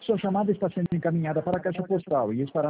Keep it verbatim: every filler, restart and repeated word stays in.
Sua chamada está sendo encaminhada para a caixa postal e estará